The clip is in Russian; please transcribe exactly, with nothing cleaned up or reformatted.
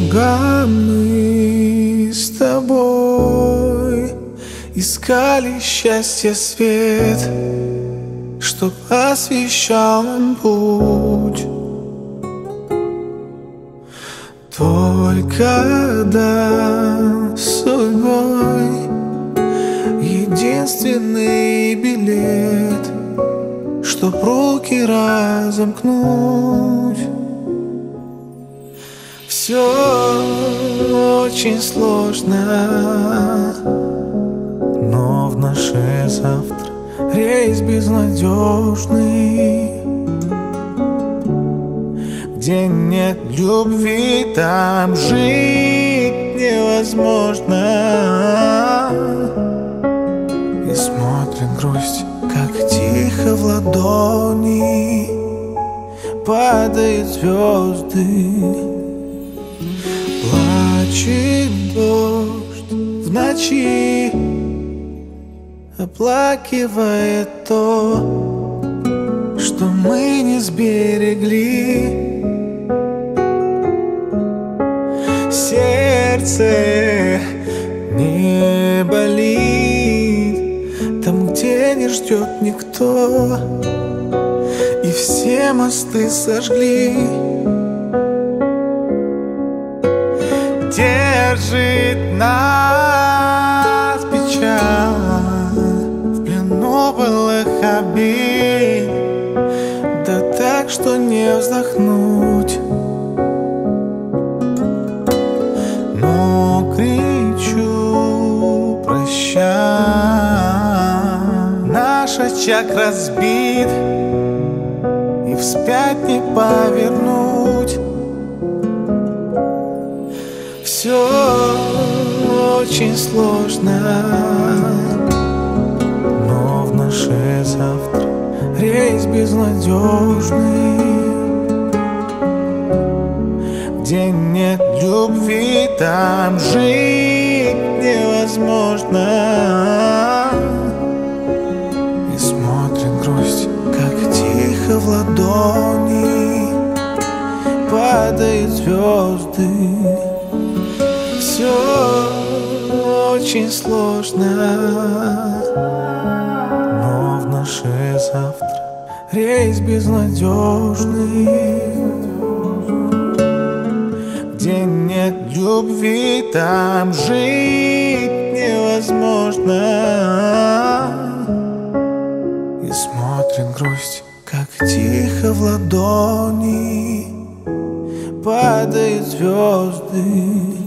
долго мы с тобой искали счастье свет, чтоб освещал нам путь. Только да судьбой единственный билет, чтоб руки разомкнуть. Все очень сложно, но в наше завтра рейс безнадежный. Где нет любви, там жить невозможно. И смотрит грусть, как тихо в ладони падают звезды. Плачет дождь в ночи, оплакивает то, что мы не сберегли. Сердце не болит там, где не ждет никто, и все мосты сожгли. Держит нас печаль в плену былых обид, да так, что не вздохнуть. Но кричу прощай, наш очаг разбит, и вспять не повернуть. Все очень сложно, но в наше завтра рейс безнадежный. Где нет любви, там жить невозможно. И смотрит грусть, как тихо в ладони падают звезды. Все очень сложно, но в наше завтра рейс безнадежный. Где нет любви, там жить невозможно. И смотрит грусть, как тихо в ладони падают звезды.